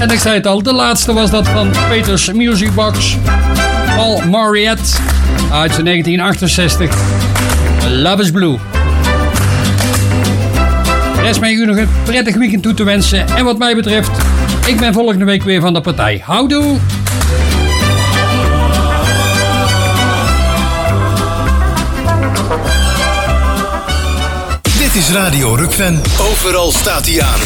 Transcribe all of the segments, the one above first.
En ik zei het al, de laatste was dat van Peters Music Box. Paul Mariette uit 1968. Love is Blue. Rest mij u nog een prettig weekend toe te wensen. En wat mij betreft, ik ben volgende week weer van de partij. Houdoe! Dit is Radio Rukven. Overal staat hij aan.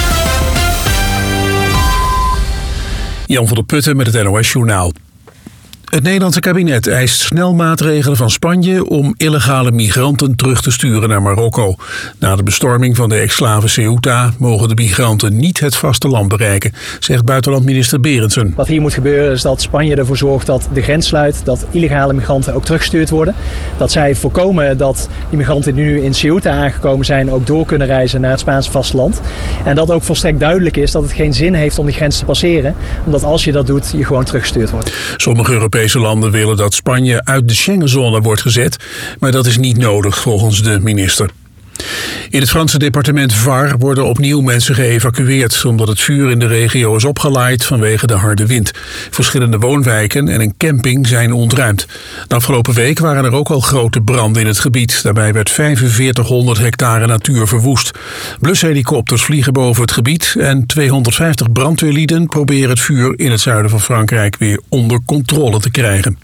Jan van der Putten met het NOS-journaal. Het Nederlandse kabinet eist snel maatregelen van Spanje om illegale migranten terug te sturen naar Marokko. Na de bestorming van de ex-slave Ceuta mogen de migranten niet het vasteland bereiken, zegt buitenlandminister Berendsen. Wat hier moet gebeuren is dat Spanje ervoor zorgt dat de grens sluit, dat illegale migranten ook teruggestuurd worden. Dat zij voorkomen dat die migranten die nu in Ceuta aangekomen zijn ook door kunnen reizen naar het Spaanse vasteland. En dat ook volstrekt duidelijk is dat het geen zin heeft om die grens te passeren, omdat als je dat doet, je gewoon teruggestuurd wordt. Sommige Europese landen willen dat Spanje uit de Schengenzone wordt gezet, maar dat is niet nodig volgens de minister. In het Franse departement Var worden opnieuw mensen geëvacueerd omdat het vuur in de regio is opgelaaid vanwege de harde wind. Verschillende woonwijken en een camping zijn ontruimd. De afgelopen week waren er ook al grote branden in het gebied. Daarbij werd 4500 hectare natuur verwoest. Blushelikopters vliegen boven het gebied en 250 brandweerlieden proberen het vuur in het zuiden van Frankrijk weer onder controle te krijgen.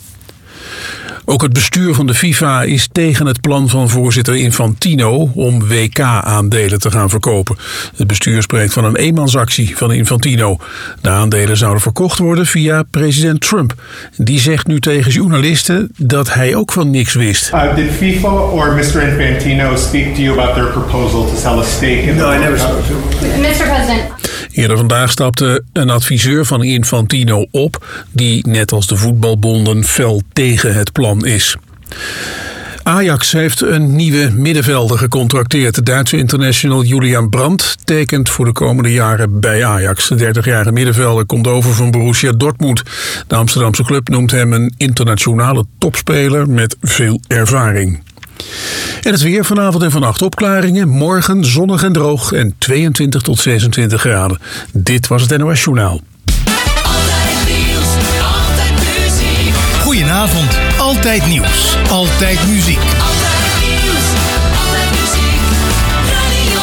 Ook het bestuur van de FIFA is tegen het plan van voorzitter Infantino om WK-aandelen te gaan verkopen. Het bestuur spreekt van een eenmansactie van Infantino. De aandelen zouden verkocht worden via president Trump. Die zegt nu tegen journalisten dat hij ook van niks wist. Did FIFA or Mr. Infantino speak to you about their proposal to sell a stake in the World Cup? No, I never spoke to him. Mr. President. Eerder vandaag stapte een adviseur van Infantino op, die net als de voetbalbonden fel tegen het plan is. Ajax heeft een nieuwe middenvelder gecontracteerd. De Duitse international Julian Brandt tekent voor de komende jaren bij Ajax. De 30-jarige middenvelder komt over van Borussia Dortmund. De Amsterdamse club noemt hem een internationale topspeler met veel ervaring. En het weer vanavond en vannacht opklaringen. Morgen zonnig en droog en 22 tot 26 graden. Dit was het NOS Journaal. Altijd nieuws, altijd muziek. Goedenavond, altijd nieuws, altijd muziek. Altijd nieuws, altijd muziek. Radio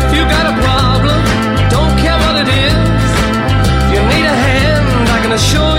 Show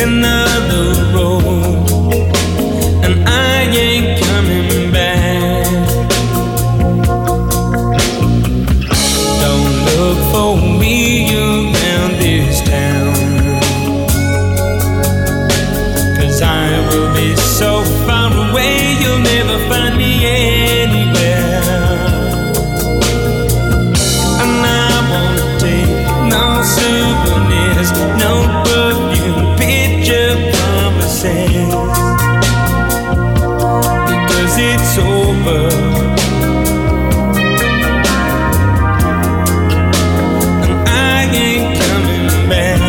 another road, and I ain't coming back. Don't look for me around this town, 'cause I will be so far away you'll never find me anywhere. And I won't take no souvenirs, no perfume, picture promises, because it's over. And I ain't coming back.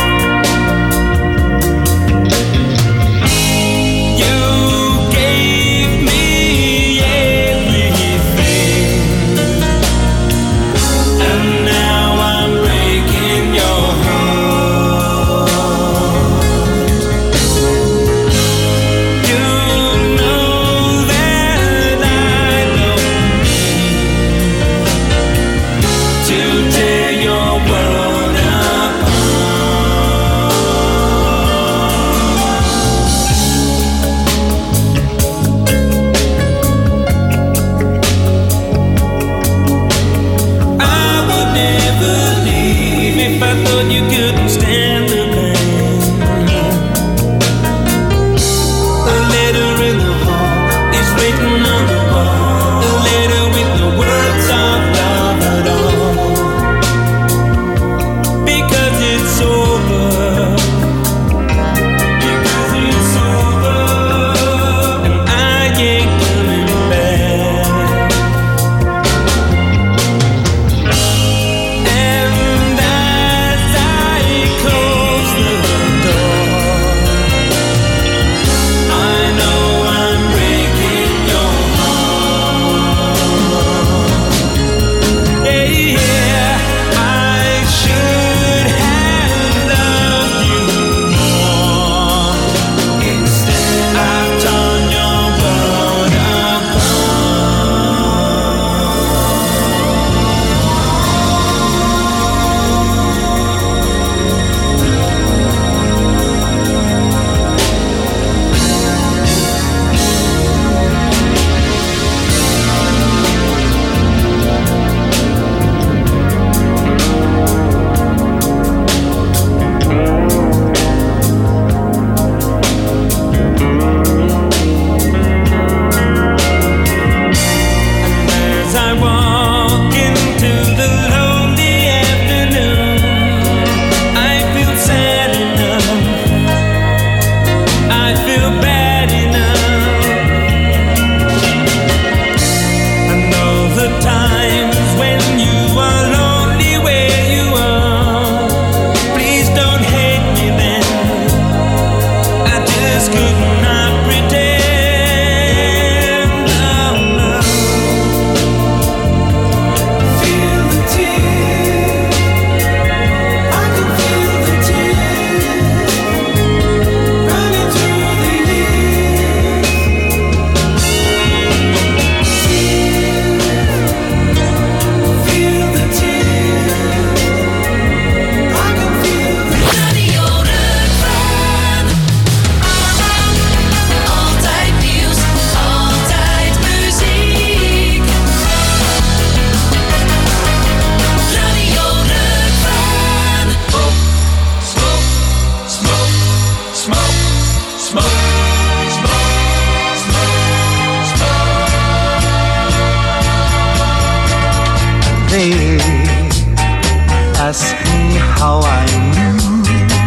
Ask me how I knew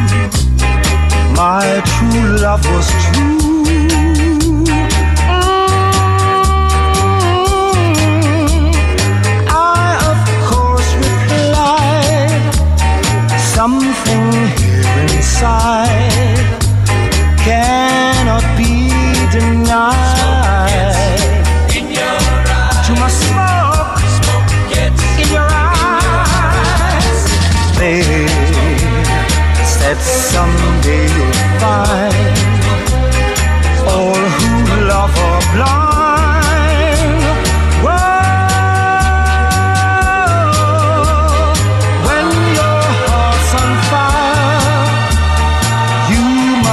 my true love was true. I of course replied, something here inside cannot be denied. In your eyes, to my smoke gets in your eyes. They said someday you'll find all who love are blind. Whoa, when your heart's on fire, you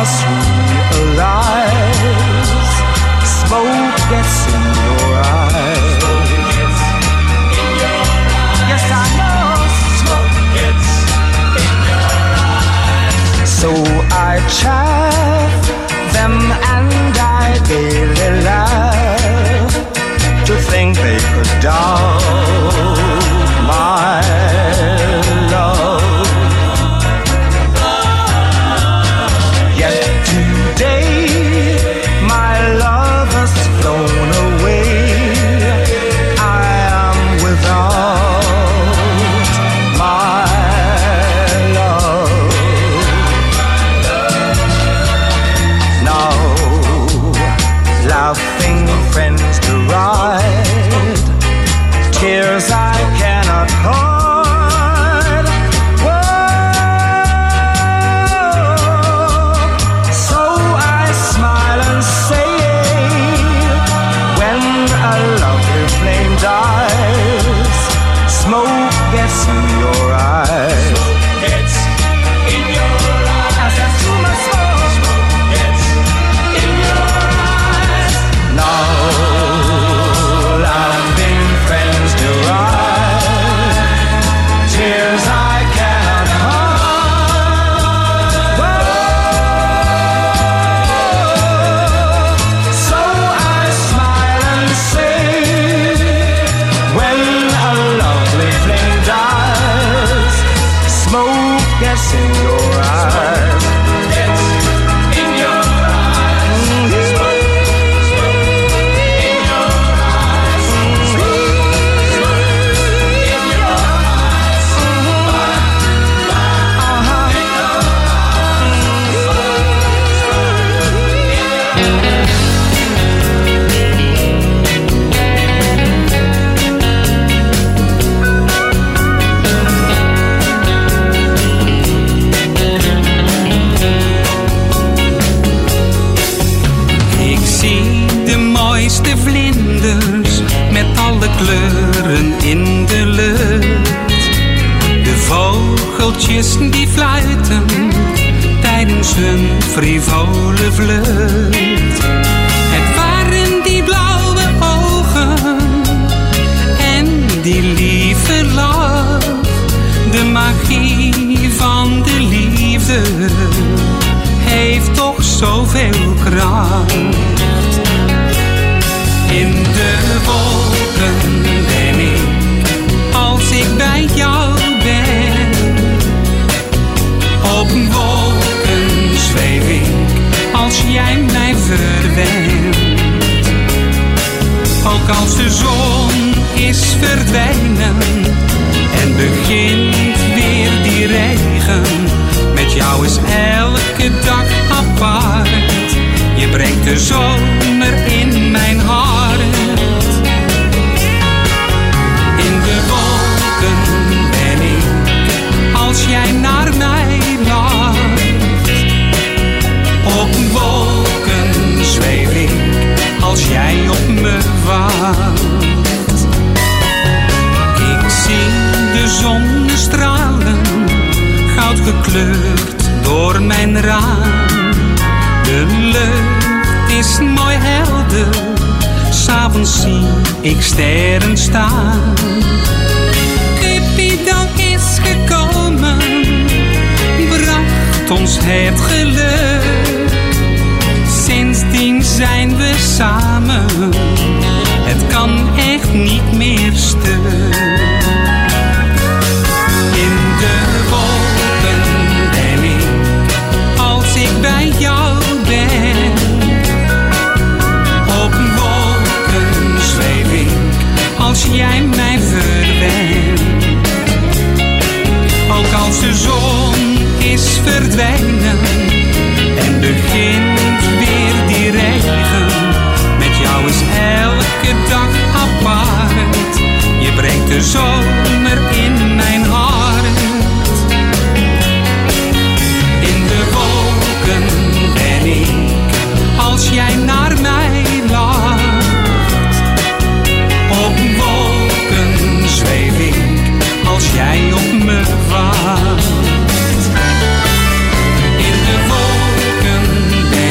I chaff them and I daily laugh to think they could doubt my love. Yet today my love has flown away. I am without my love. Now laughing friends deride, tears I cannot hide. Whoa. So I smile and say, when a lovely flame dies, smoke gets in your eyes. Gets in your eyes. I said too much smoke gets in your eyes. Now laughing friends deride, tears I cannot hide. Whoa. So I smile and say, when a lovely flame dies, smoke gets in your eyes. Gets in your eyes. Smoke, smoke in your eyes. Smoke, smoke in your eyes. Ik zie de mooiste vlinders met alle kleuren in de lucht. De vogeltjes die fluiten tijdens hun frivole vlucht. Het waren die blauwe ogen en die lieve lach. De magie van de liefde heeft toch zoveel kracht. In de wolken ben ik als ik bij jou ben. Op wolken zweef ik als jij mij verwent. Ook als de zon is verdwenen en begint weer die regen. Met jou is elke dag apart. Je brengt de zomer in mijn hart. In de wolken ben ik als jij naar mij lacht. Op wolken zweef ik als jij op me wacht. Ik zie de zonnestralen goud gekleurd door mijn raam. De lucht is mooi helder, 's avonds zie ik sterren staan. Cupido is gekomen, bracht ons het geluk. Sindsdien zijn we samen, het kan echt niet meer stuk. In de wolken ben ik als ik bij jou ben. Op wolken zweef ik als jij mij verwent. Ook als de zon is verdwenen en begint weer die regen. Met jou is elke dag apart. Je brengt de zomer in mijn hart. In de wolken ben ik als jij naar mij lacht. Op wolken zweef ik als jij op me wacht. In de wolken ben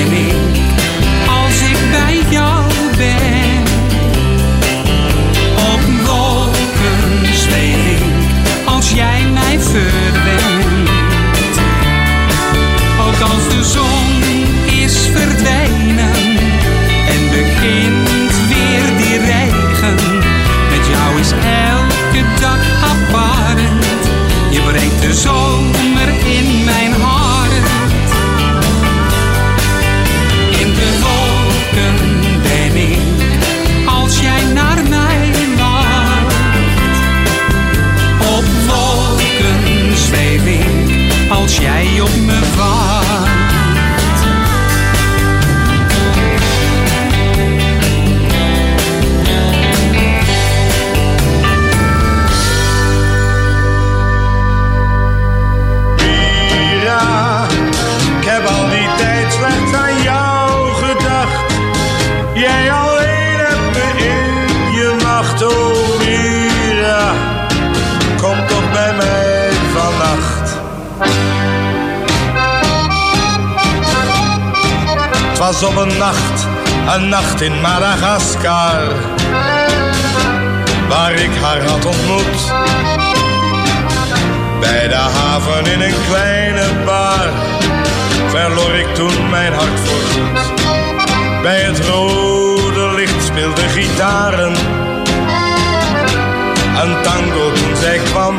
die op me wacht. Mira, ik heb al die tijd slechts aan jou gedacht. Jij alleen hebt me in je macht, oh Mira, kom toch bij mij vannacht. Het was op een nacht in Madagaskar, waar ik haar had ontmoet. Bij de haven in een kleine bar verloor ik toen mijn hart voorgoed. Bij het rode licht speelden gitaren een tango toen zij kwam.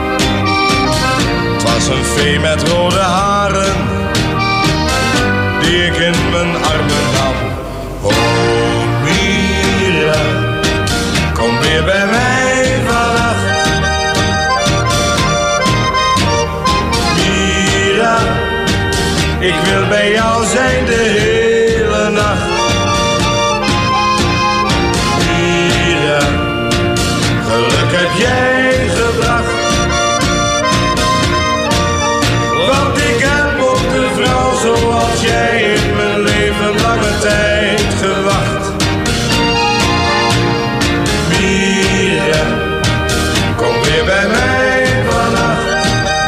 Het was een vee met rode haren die ik in mijn armen nam. Oh Mira, kom weer bij mij vannacht. Mira, ik wil bij jou zijn de hele nacht. Mira, geluk heb jij gebracht. Want ik heb op de vrouw zoals jij in mijn leven lange tijd gewacht. Mira, kom weer bij mij vannacht.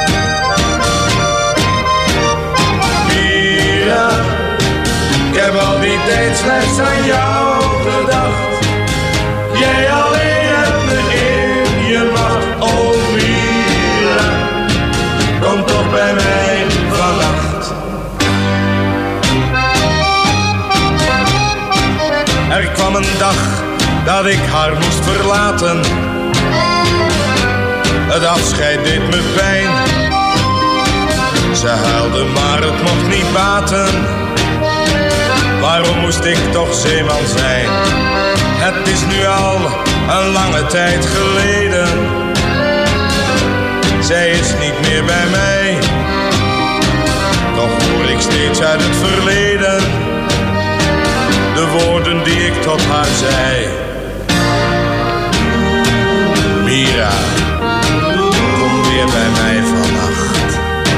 Mira, ik heb al die tijd slechts aan jou gedacht. Jij alleen hebt me in je macht, oh Mira, kom toch bij mij vannacht. Er kwam een dag dat ik haar moest verlaten. Het afscheid deed me pijn. Ze huilde, maar het mocht niet baten. Waarom moest ik toch zeeman zijn? Het is nu al een lange tijd geleden. Zij is niet meer bij mij. Toch hoor ik steeds uit het verleden de woorden die ik tot haar zei. Mira, kom weer bij mij vannacht.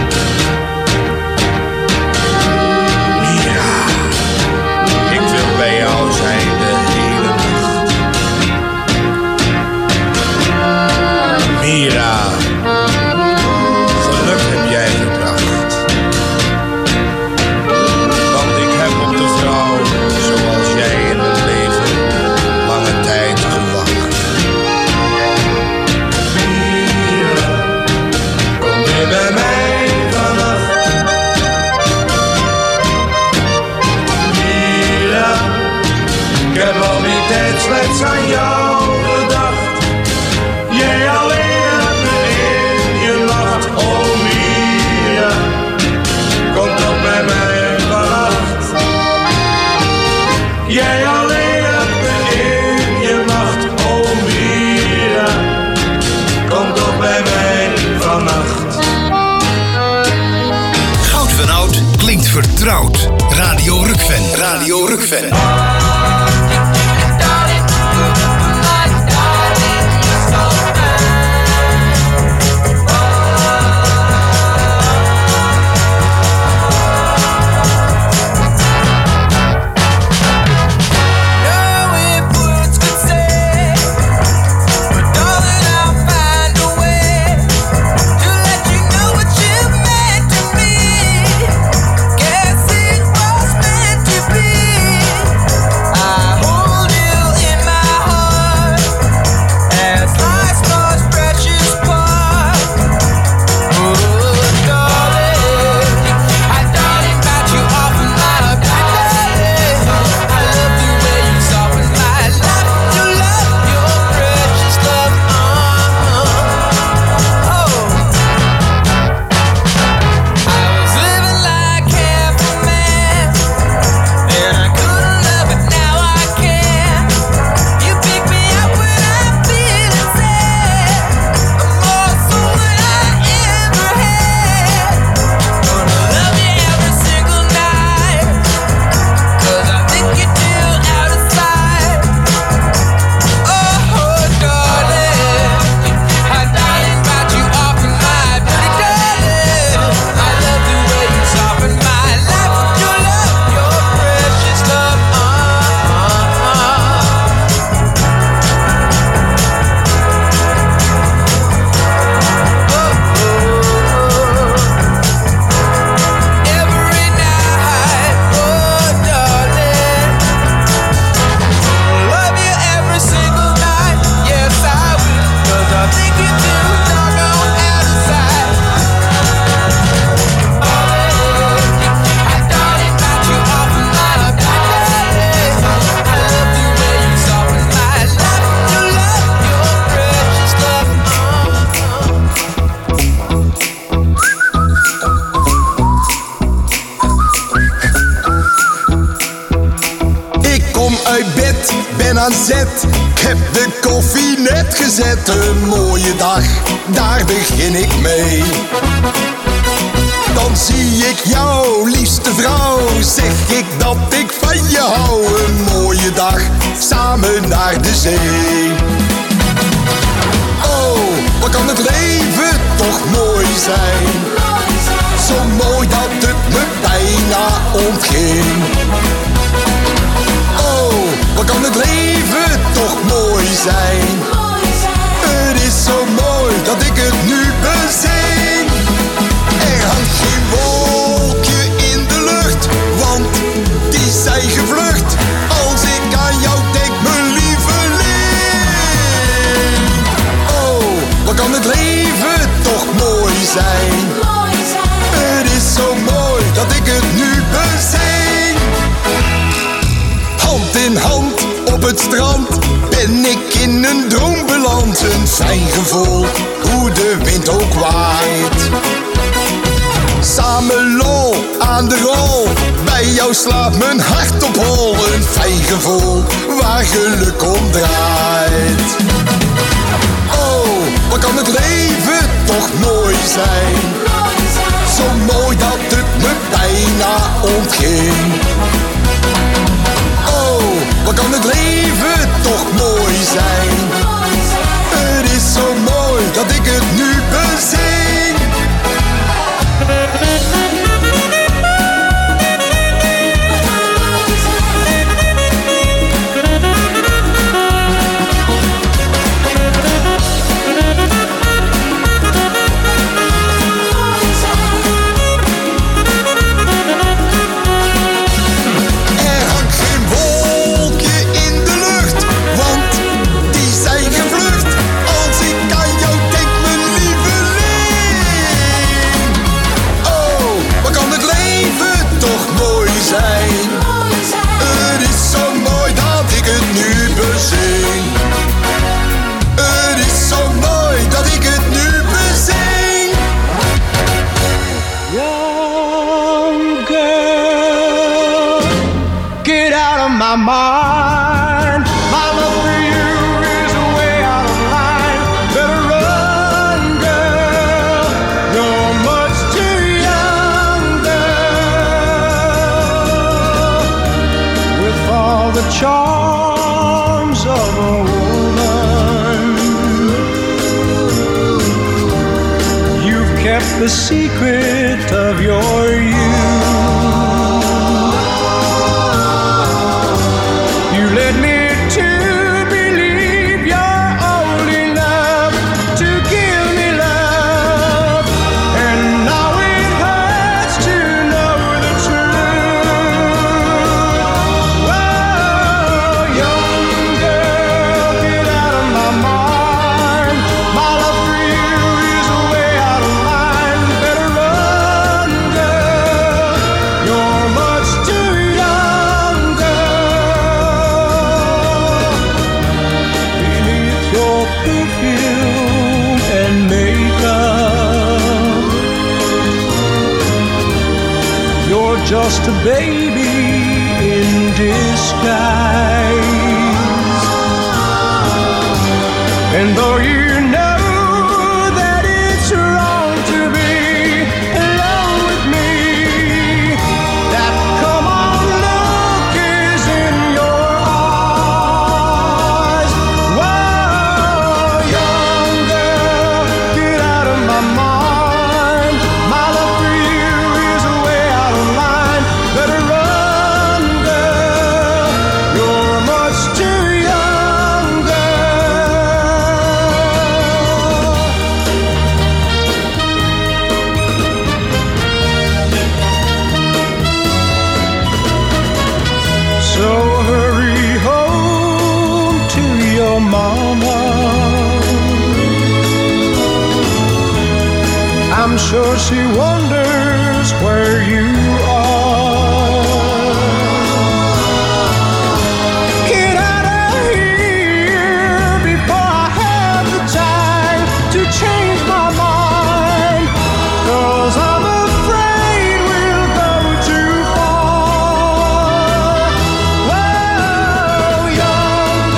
Mira, ik wil bij jou zijn de hele nacht. Mira, geluk heb jij gebracht. Want ik heb op de vrouw zoals jij in het leven lange tijd gewacht. Mira, kom weer bij mij vannacht. Mira, ik heb al die tijd slechts aan jou gedacht. Jij alleen hebt me in je macht, oh Mira, kom toch bij mij vannacht. Jij alleen hebt me in je macht, oh Mira, kom toch bij mij vannacht. Goud van Oud klinkt vertrouwd. Radio Rukven. Radio Rukven. I ben aan zet. Ik heb de koffie net gezet. Een mooie dag, daar begin ik mee. Dan zie ik jou, liefste vrouw. Zeg ik dat ik van je hou. Een mooie dag, samen naar de zee. Oh, wat kan het leven toch mooi zijn. Zo mooi dat het me bijna ontging. Oh, wat kan het leven toch mooi zijn. Het is zo mooi dat ik het nu bezing. Er hangt geen wolkje in de lucht, want die zijn gevlucht. Als ik aan jou denk, mijn lieveling. Oh, wat kan het leven toch mooi zijn. Het is zo mooi dat ik het nu bezing. Hand in hand op het strand ben ik in een droom beland. Een fijn gevoel, hoe de wind ook waait. Samen lol aan de rol, bij jou slaat mijn hart op hol. Een fijn gevoel, waar geluk om draait. Oh, wat kan het leven toch mooi zijn. Zo mooi dat het me bijna ontging. Oh, wat kan het leven toch mooi zijn. Het is zo mooi dat ik het nu bezing. Mind. My love for you is way out of line. Better run, girl. You're much too young, girl. With all the charms of a woman, you've kept the secret of your youth. Led me to believe you're old enough to give me love, and now it hurts to know the truth. Oh, young girl, get out of my mind. My love for you is way out of line. Better run, girl. You're much too young, perfume and makeup. You're just a baby in disguise. And though you know that it's wrong to be alone with me, that come on look is in your eyes. Whoa, young girl, get out of my mind. My love for you is way out of line. Better run, girl. You're much too young, So hurry home to your mama. I'm sure she wonders where you are. Get out of here before I have the time to change my mind, 'cause I'm afraid we'll go too far. Whoa, young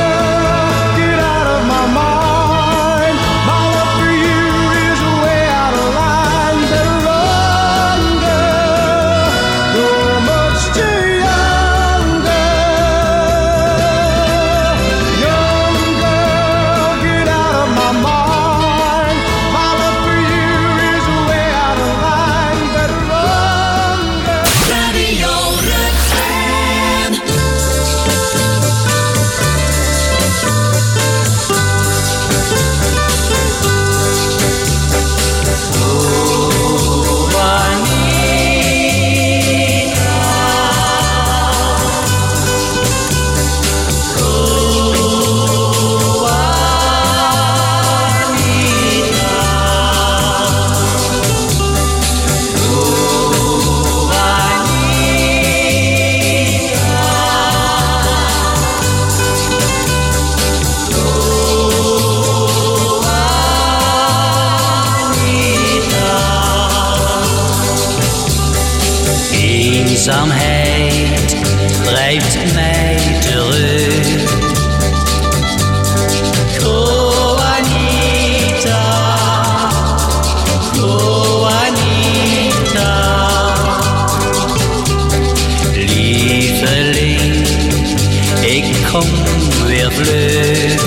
eenzaamheid drijft mij terug. Juanita, Juanita, lieveling, ik kom weer vlug.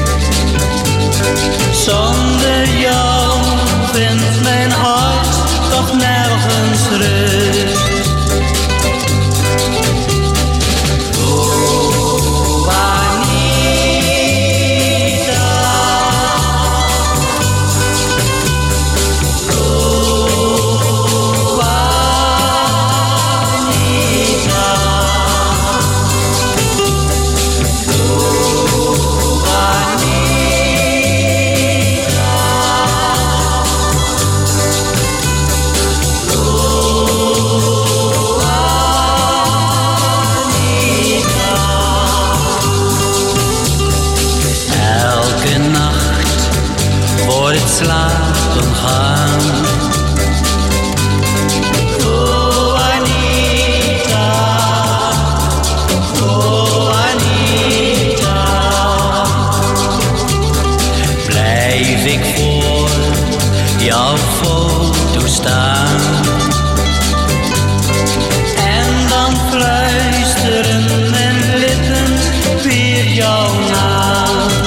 Zonder jou vindt mijn hart toch nergens rust. Slapen gaan. Juanita, Juanita, blijf ik voor jouw foto staan. En dan fluisteren mijn lippen weer jouw naam.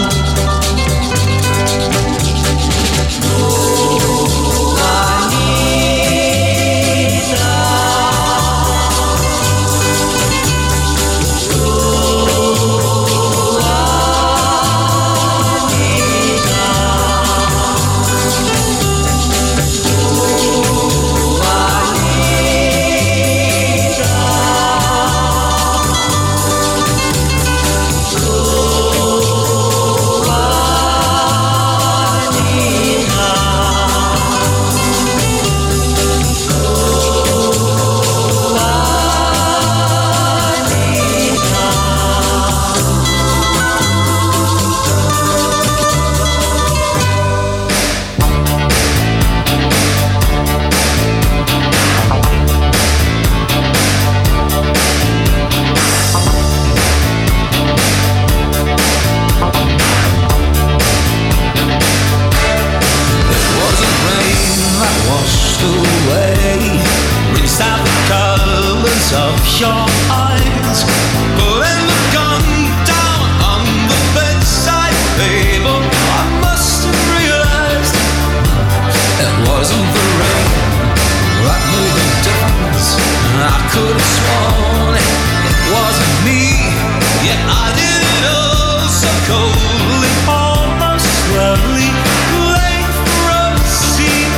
Of your eyes, pulling the gun down on the bedside table. I must have realized it wasn't the rain that made the difference. I could have sworn it wasn't me, yet I did it all so coldly, almost slowly, late for a scene.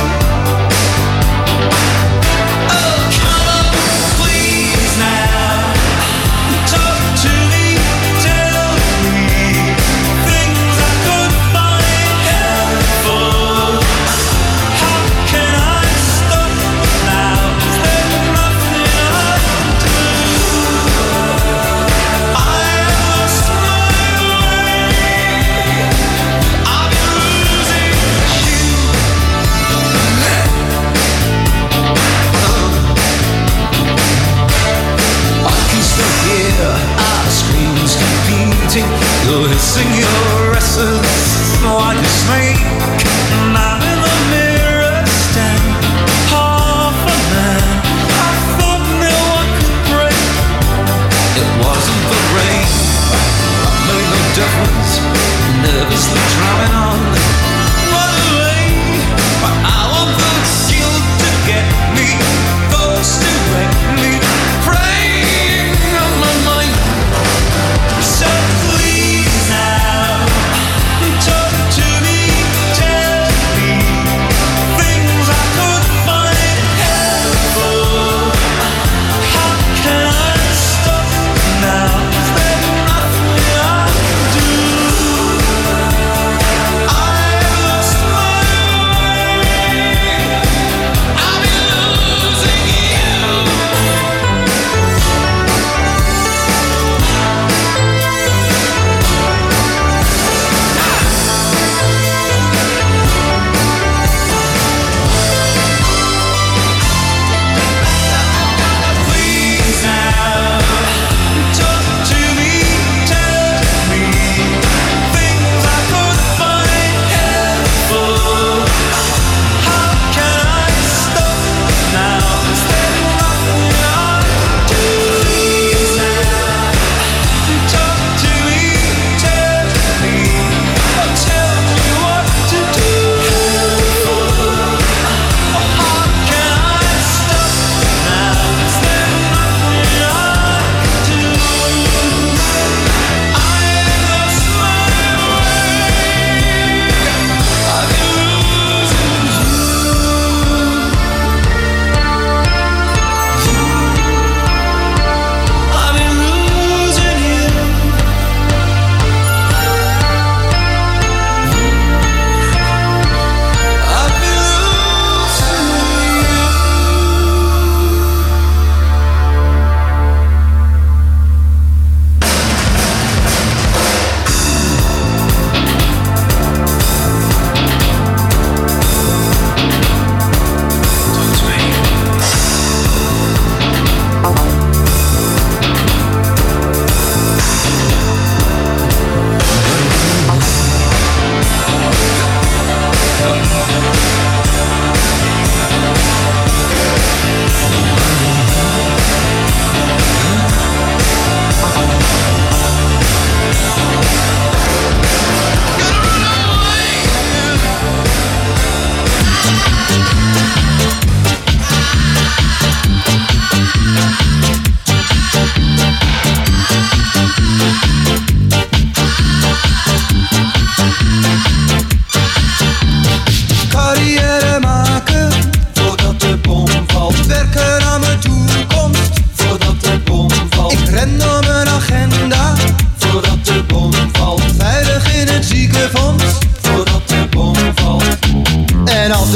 Oh, come on, please now, talk to me, tell me things I could find helpful. How can I stop now? Is there nothing I can do? I lost my way. I've been losing you. I can still hear our screams competing. You're hissing your essence like a snake. And I'm in the mirror stand, half a man. I thought no one could break. It wasn't the rain that made no difference. Nervously driving on, run away. But I want the guilt to get me, those to wreck me, preying on my mind. So please now,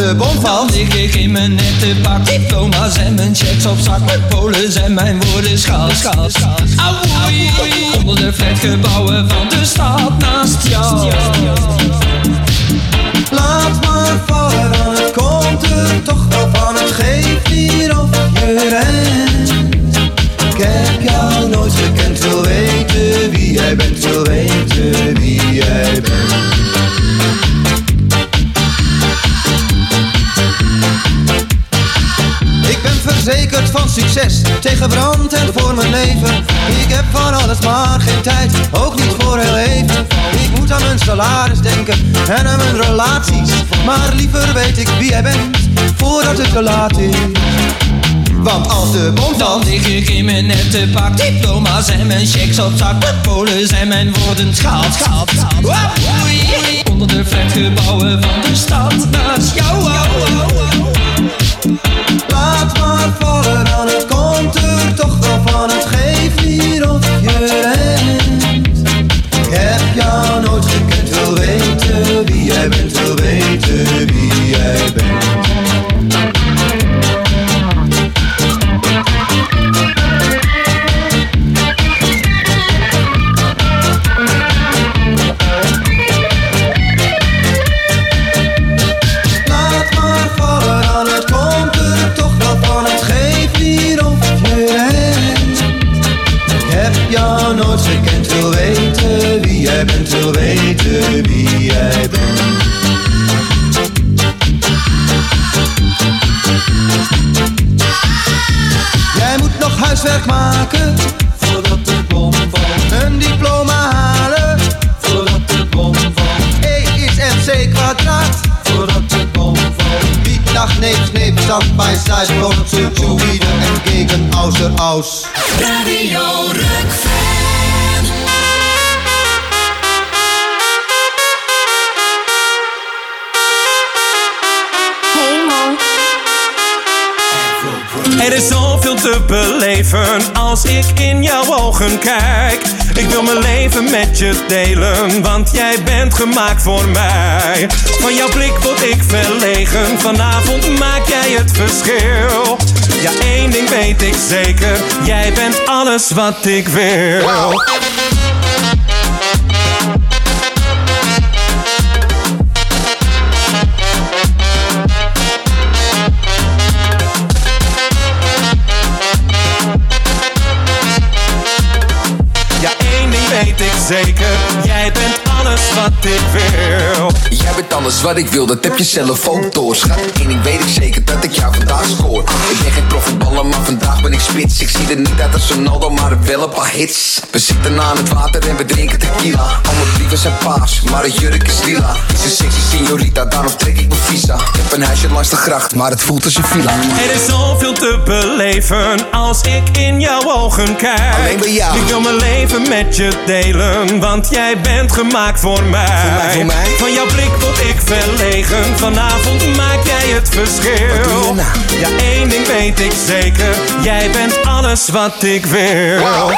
de bom valt, dan lig ik in mijn nette pak. Diploma's en mijn checks op zak. Mijn polen zijn mijn woorden schaal. Auwoei, onder de flatgebouwen van de stad naast jou. Laat maar vallen, dan het komt er toch wel van. Het geeft hier of je rent. Ik heb jou nooit gekend, wil weten wie jij bent, wil weten wie jij bent. Ik ben verzekerd van succes, tegen brand en voor mijn leven. Ik heb van alles maar geen tijd, ook niet voor heel even. Ik moet aan mijn salaris denken en aan mijn relaties. Maar liever weet ik wie jij bent, voordat het te laat is. Want als de bom dan lig ik in mijn nette pak. Diploma's en mijn checks op zak. Mijn polen zijn mijn woorden schaal. Onder de flatgebouwen van de stad naast jou. Laat maar vallen, dan het komt er toch wel van. Het geeft hier of je rent. Ik heb jou nooit gekend, wil weten wie jij bent, wil weten wie jij bent. Nooit gekend, wil weten wie jij bent, wil weten wie jij bent. Jij moet nog huiswerk maken, voordat de bom valt. Een diploma halen, voordat de bom valt. E is MC kwadraat, voordat de bom valt. Piet, dag, neef, stand bij side, brot, zu, wieder en gegen, außer, aus. Radio Rukven. Er is zoveel te beleven als ik in jouw ogen kijk. Ik wil mijn leven met je delen, want jij bent gemaakt voor mij. Van jouw blik word ik verlegen, vanavond maak jij het verschil. Ja, één ding weet ik zeker, jij bent alles wat ik wil. Wow. Weet ik zeker, jij bent alles wat ik wil. Jij bent alles wat ik wil, dat heb je zelf ook door. Schat, één ding weet ik zeker, dat ik jou vandaag scoor. Ik ben geen profvoetballer, maar vandaag ben ik spits. Ik zie er niet uit als Ronaldo, maar heb wel een paar hits. We zitten aan het water en we drinken tequila. Al mijn brieven zijn paars, maar het jurk is lila. Ze is een sexy señorita, daarom trek ik mijn visa. Ik heb een huisje langs de gracht, maar het voelt als een villa. Er is zoveel te beleven als ik in jouw ogen kijk. Alleen bij jou. Ik wil mijn leven met je delen, want jij bent gemaakt voor mij. Voor mij? Van jouw blik word ik verlegen, vanavond maak jij het verschil. Wat doe je nou? Ja, één ding weet ik zeker, jij bent alles wat ik wil. Wow.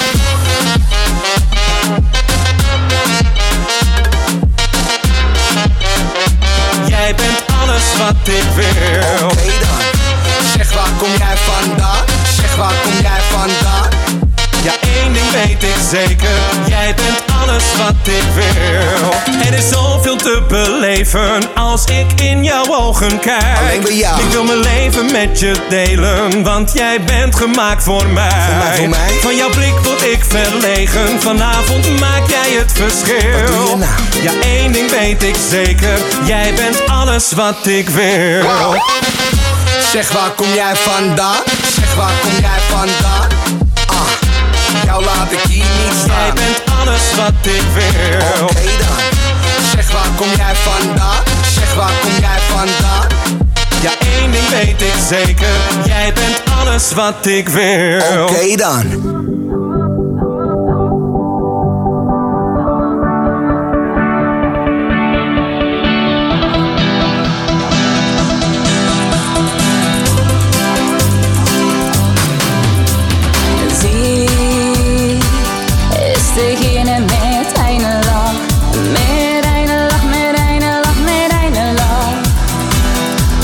Jij bent alles wat ik wil. Oké dan, zeg waar kom jij vandaan? Zeg waar kom jij vandaan? Ja, één ding weet ik zeker, jij bent alles wat ik wil. Er is zoveel te beleven als ik in jouw ogen kijk. Alleen bij jou. Ik wil mijn leven met je delen, want jij bent gemaakt voor mij. Voor mij? Van jouw blik word ik verlegen, vanavond maak jij het verschil. Wat doe je nou? Ja, één ding weet ik zeker, jij bent alles wat ik wil. Wow. Zeg waar kom jij vandaan? Zeg waar kom jij vandaan? Jou laat ik hier niet staan. Jij bent alles wat ik wil. Oké dan, zeg waar kom jij vandaan? Zeg waar kom jij vandaan? Ja, één ding weet ik zeker, jij bent alles wat ik wil. Oké dan. Degene met een lach, met een lach, met een lach, met een lach.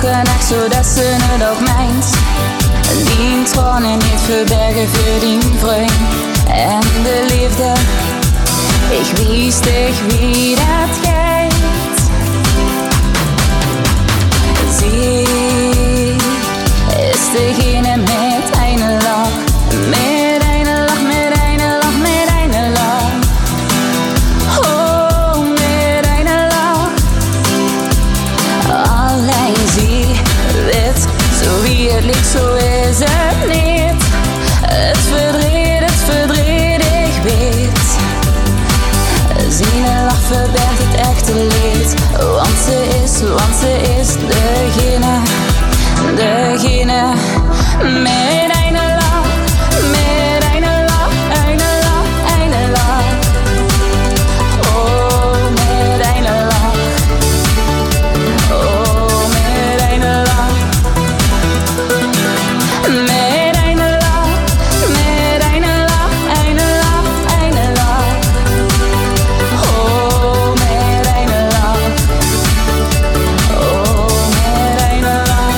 lachen echt zodat ze het ook meint. Die tranen niet verbergen voor die vriend. En de liefde, ik wist dich wie dat gaat. Zij is degene met een lach. Met een lach, met een lach, met een lach. Oh, met een lach. Alleen zij weet, zo wie het liegt, zo is het niet. Het verdriet, ik weet. Zijn lach verbergt het echte leed. Want ze is degene met een lach. Met een lach, een lach, een lach. Oh, met een lach. Oh, met een lach. Met een lach, met een lach, een lach, een lach. Oh, met een lach. Oh, met een lach.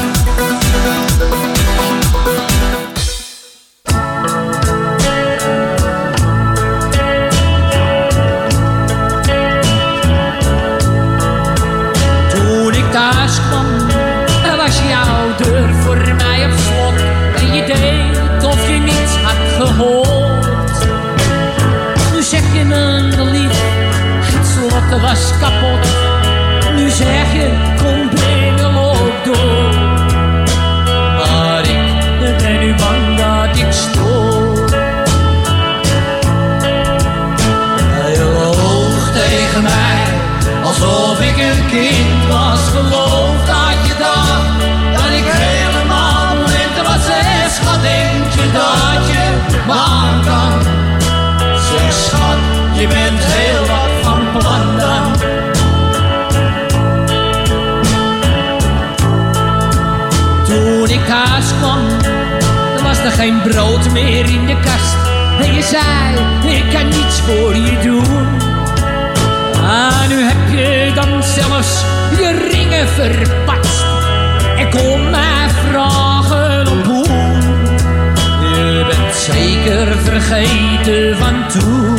Toen ik thuis kwam, was jouw deur voor mij op slot. En je deed of je niets had gehoord. Nu zeg je me lief, het slot was kapot. Nu zeg je, kom binnen, loop door. Maar ik ben nu bang dat ik stoor. Je loog tegen mij, alsof ik een kind was. Geloof dat je dacht dat ik helemaal blind was. Schat, denk je dat je maar kan? Zeg schat, je bent heel wat van plan dan. Toen ik thuis kwam, was er geen brood meer in de kast. En je zei, ik kan niets voor je doen. Ah, nu heb je dan zelfs je ringen verpatst. En kom mij vragen op hoe. Je bent zeker vergeten van toen.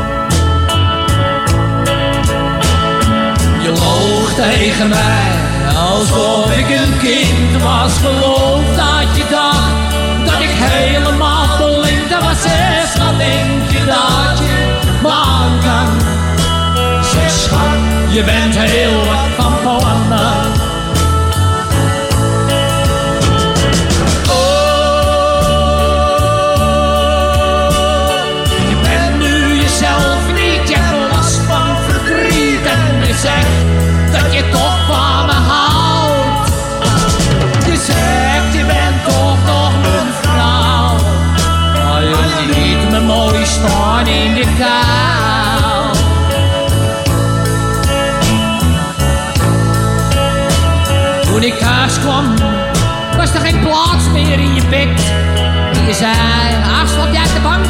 Je loog tegen mij, alsof ik een kind was. Geloof dat je dacht dat ik helemaal blind was. Wat denk je dat je maar kan? Zeg schat, je bent heel wat van plan. Je bent nu jezelf niet, je hebt last van verdriet. En je zegt dat je toch van me houdt. Je zegt je bent toch nog mijn vrouw. Maar je liet me mooi staan in de kou. Toen ik thuis kwam, was er geen plaats meer in je bed. En je zei, afslag jij uit de bank.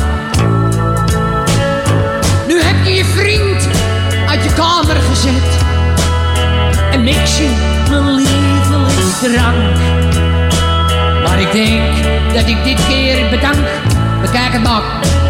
Nu heb je je vriend uit je kamer gezet. En mix je mijn lievelingsdrank. Maar ik denk dat ik dit keer bedank. Bekijk het maar.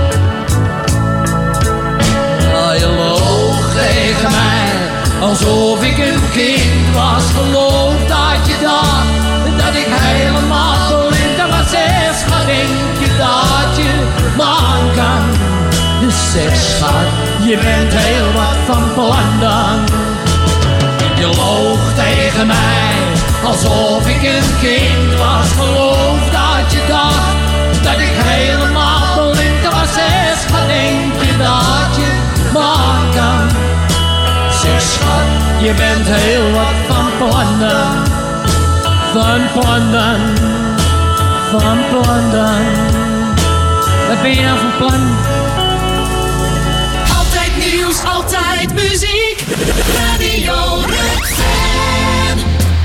Oh, je loog tegen mij, alsof ik een kind was. Geloof dat je dacht dat ik helemaal blind was. Schat, denk je dat je man kan? Dus zeg schat, je bent heel wat van plan dan. Je loog tegen mij, alsof ik een kind was. Geloof dat je dacht dat ik helemaal blind was. Schat, denk je dat je man kan? Zeg schat, je bent heel wat van plannen. Van plannen, van plannen. Wat ben je nou van plan? Altijd nieuws, altijd muziek. Radio Rukven.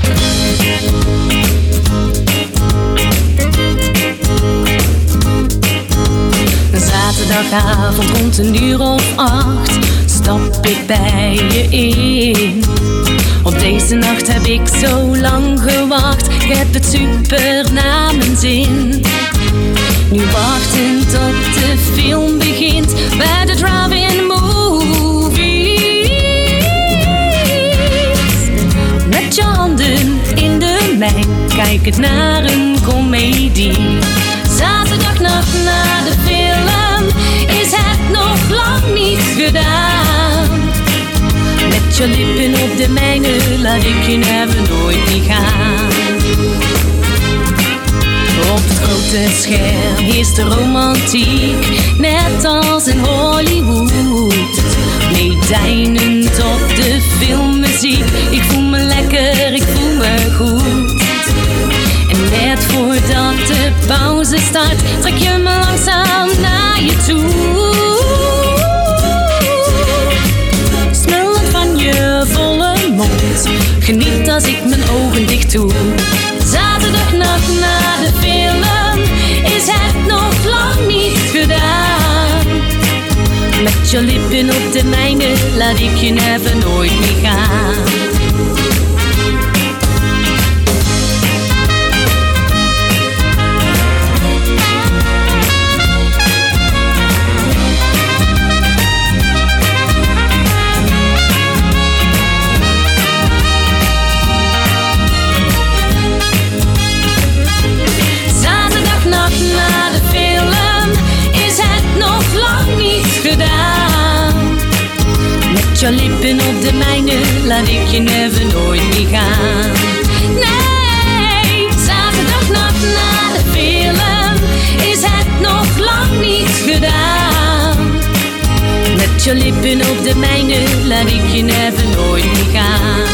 Zaterdagavond rond 1:08 stap ik bij je in. Op deze nacht heb ik zo lang gewacht. Ik heb het super naar mijn zin. Nu wachten tot de film begint bij de drive-in movies. Met je handen in de mijn, kijk het naar een komedie. Zaterdagnacht na de film is het nog lang niet gedaan. Met je lippen op de mijne laat ik je never nooit niet gaan. Op het grote scherm is de romantiek, net als in Hollywood. Meedijnend op de filmmuziek, ik voel me lekker, ik voel me goed. En net voordat de pauze start, trek je me langzaam naar je toe. Snullend van je volle mond, geniet als ik mijn ogen dicht doe. Zaterdagnacht na de film is het nog lang niet gedaan. Met je lippen op de mijne laat ik je never nooit meer gaan. Met je lippen op de mijne laat ik je never nooit meer gaan. Nee, zaterdagnacht na de film is het nog lang niet gedaan. Met je lippen op de mijne laat ik je never nooit meer gaan.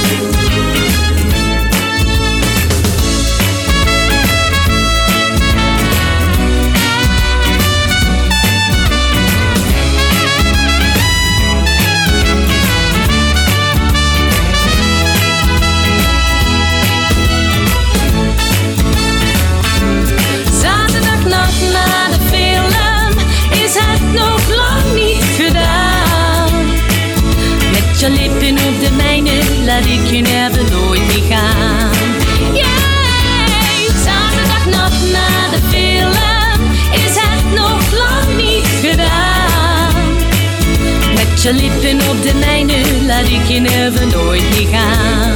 Met je lippen op de mijne laat ik je never nooit meer gaan. Yeah, zaterdagnacht na de film is het nog lang niet gedaan. Met je lippen op de mijne laat ik je never nooit meer gaan.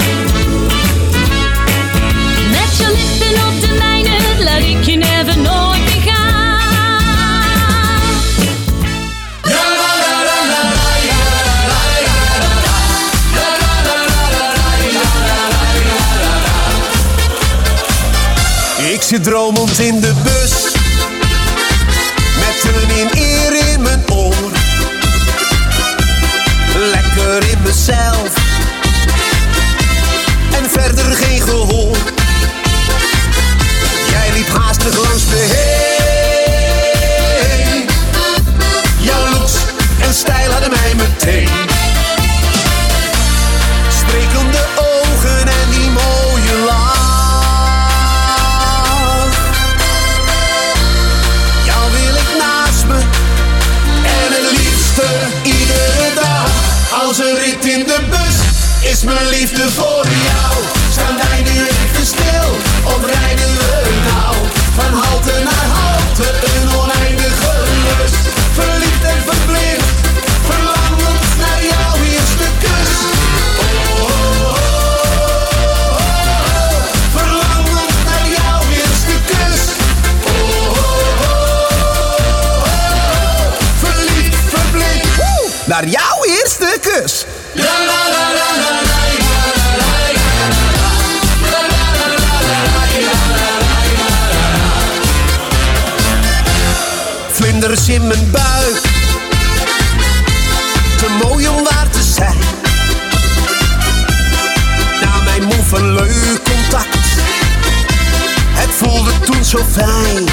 Met je lippen op de mijne laat ik je never nooit meer gaan. Ik zit dromend in de bus, met een in-ear in mijn oor. Lekker in mezelf, en verder geen gehoor. Jij liep haastig langs me heen. Jouw looks en stijl hadden mij meteen. Sprekende ogen en die mooie lach. Iedere dag, als een rit in de bus, is mijn liefde voor jou. Staan wij nu even stil, of rijden we nou? Van halte naar halte, een oneindige lust. Verliefd en verblind, verlangend naar jouw eerste kus. Oh, oh, oh, oh, oh. Verlangend naar jouw eerste kus. Oh, oh, oh, oh, oh. Verliefd, verblind, naar jouw eerste kus. La, la, la, la, la, la. Vlinders in mijn buik, te mooi om waar te zijn. Na mijn move een leuk contact, het voelde toen zo fijn.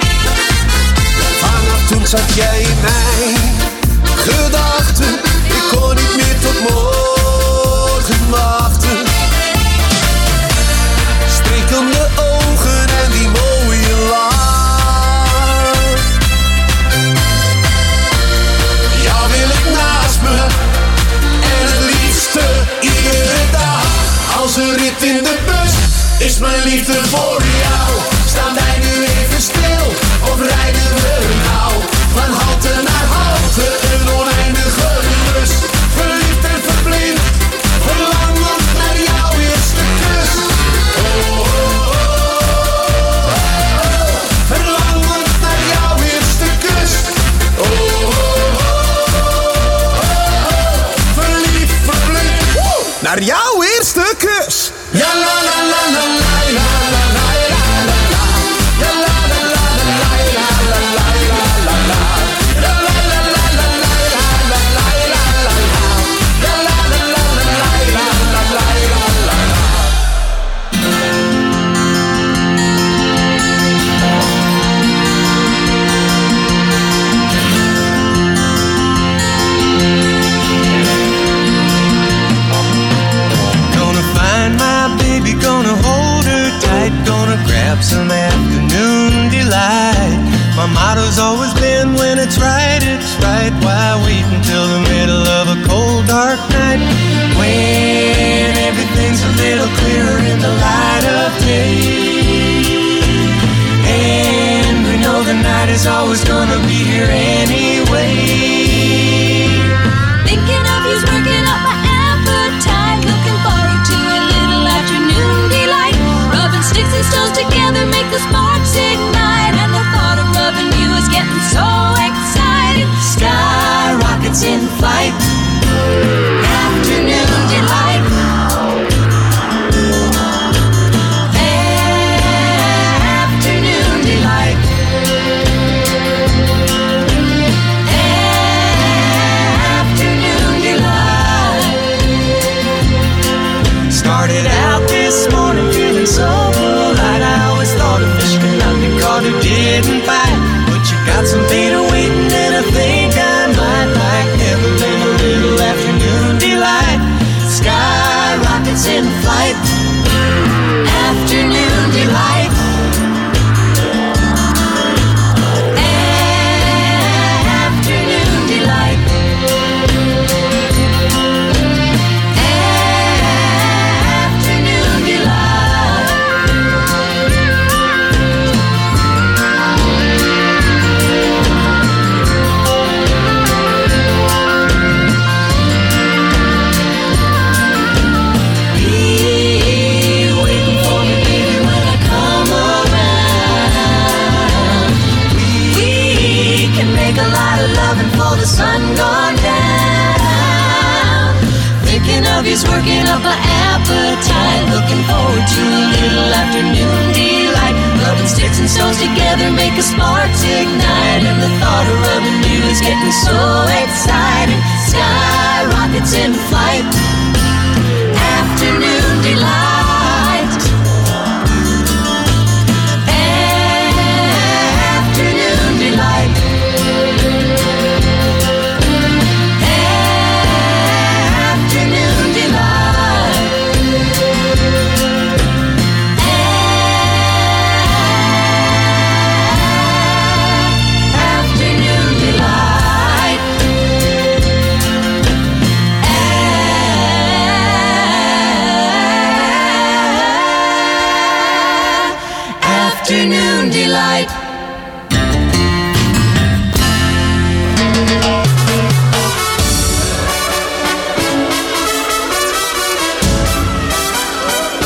Vanaf toen zat jij in mijn gedachten, ik kon niet meer tot morgen wachten. Sprekende ogen en die mooie lach. Jou wil ik naast me, en het liefste iedere dag. rit in de bus is mijn liefde voor jou. Staan wij nu even stil of rijden we nou? Van halte naar halte, een oneindige lust. Verliefd en verblind, verlangend naar jouw eerste kus. Oh, oh, oh, oh, oh. Verlangend naar jouw eerste kus. Oh, oh, oh, oh, oh. Verliefd, verblind, naar jouw eerste kus. Ja la la la la la la la la la la la. Ja la la la la la la la la la la la. Ja la la la la la la la la la la la. Ja la la la la la la la la la la. Gonna find my baby, gonna hold her tight, gonna grab some afternoon delight. My motto's always been when it's right, why wait until the middle of a cold dark night, when everything's a little clearer in the light of day, and we know the night is always gonna be here anyway. Thinking of you's working up my appetite. Looking forward to a little afternoon delight. Rubbing sticks and stones together make the sparks ignite. And the thought of loving you is getting so exciting. Sky rockets in flight. Afternoon delight. Afternoon delight. Afternoon delight. Started out this morning feeling so polite. I always thought a fish could not be caught who didn't bite. But you got some beta waiting and I think I might like Evelyn a little afternoon delight. Sky rockets in flight. Afternoon delight. Afternoon delight. Afternoon delight. Be waiting for me, baby, when I come around. We can make a lot of loving for the sun gone down. Thinking of you's working up an appetite. Looking forward to a little afternoon delight. Rubbing sticks and stones together make a sparks ignite. And the thought of rubbing you is getting so exciting. Sky rockets in flight. Afternoon delight. Afternoon delight. Afternoon delight. Afternoon delight. Afternoon delight.